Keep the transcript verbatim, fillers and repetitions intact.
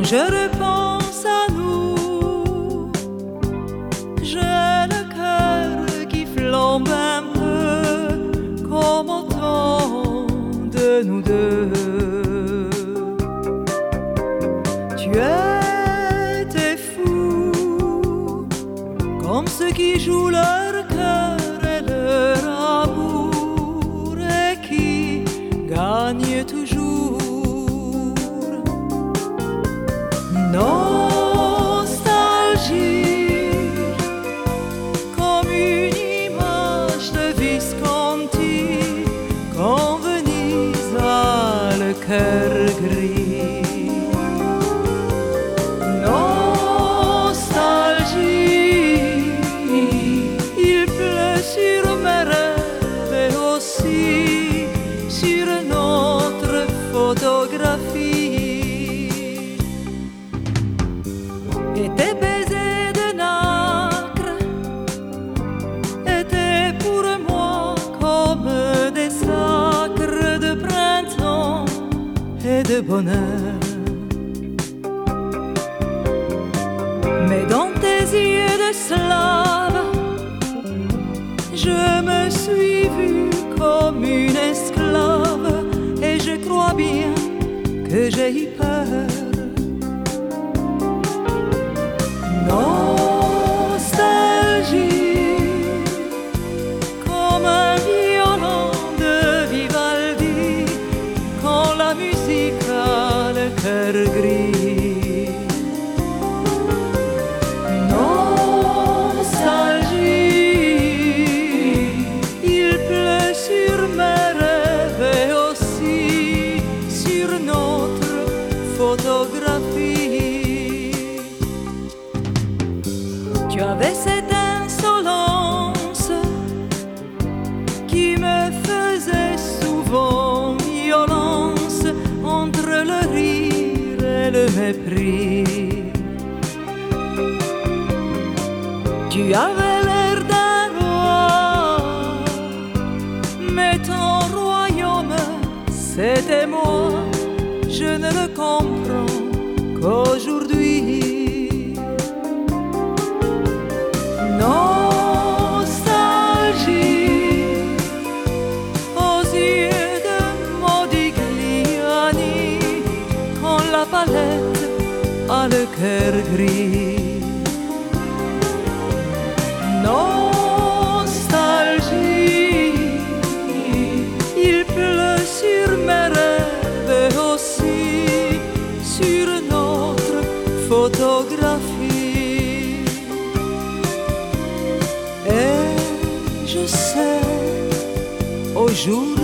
je repense à nous, j'ai le cœur qui flambe un peu comme au temps de nous deux. Tu étais fou comme ceux qui jouent leur cœur et leur amour et qui gagnent toujours. Nostalgie comme une image de Visconti quand Venise a le cœur gris. Nostalgie, il pleut sur mes rêves et aussi sur notre photographie. Et tes baisers de nacre étaient pour moi comme des sacres de printemps et de bonheur. Mais dans tes yeux de slave, je me suis vue comme une esclave et je crois bien que j'ai eu peur. Nostalgie comme un violon de Vivaldi quand la musique a le cœur gris. Nostalgie, il pleut sur mes rêves et aussi sur notre photographie. Tu avais cette insolence qui me faisait souvent violence entre le rire et le mépris. Tu avais l'air d'un roi, mais ton royaume, c'était moi. Je ne le comprends qu'aujourd'hui. Nostalgie aux yeux de Modigliani quand la palette a le cœur gris. Nostalgie, il pleut sur mes rêves et aussi sur notre photographie. Et je sais, au jour